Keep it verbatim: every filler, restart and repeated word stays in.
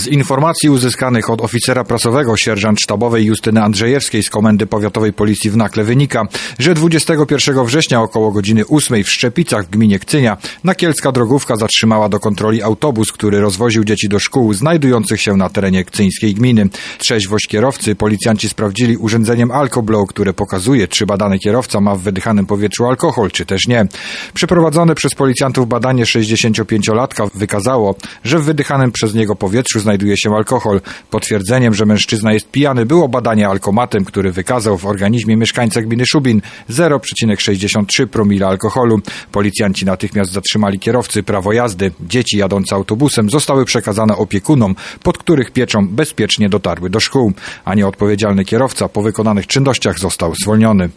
Z informacji uzyskanych od oficera prasowego sierżant sztabowej Justyny Andrzejewskiej z Komendy Powiatowej Policji w Nakle wynika, że dwudziestego pierwszego września około godziny ósmej w Szczepicach w gminie Kcynia nakielska drogówka zatrzymała do kontroli autobus, który rozwoził dzieci do szkół znajdujących się na terenie kcyńskiej gminy. Trzeźwość kierowcy policjanci sprawdzili urządzeniem Alcoblow, które pokazuje, czy badany kierowca ma w wydychanym powietrzu alkohol, czy też nie. Przeprowadzone przez policjantów badanie sześćdziesięciopięciolatka wykazało, że w wydychanym przez niego powietrzu znajduje się alkohol. Potwierdzeniem, że mężczyzna jest pijany, było badanie alkomatem, który wykazał w organizmie mieszkańca gminy Szubin zero przecinek sześćdziesiąt trzy promila alkoholu. Policjanci natychmiast zatrzymali kierowcy, prawo jazdy. Dzieci jadące autobusem zostały przekazane opiekunom, pod których pieczą bezpiecznie dotarły do szkół, a nieodpowiedzialny kierowca po wykonanych czynnościach został zwolniony.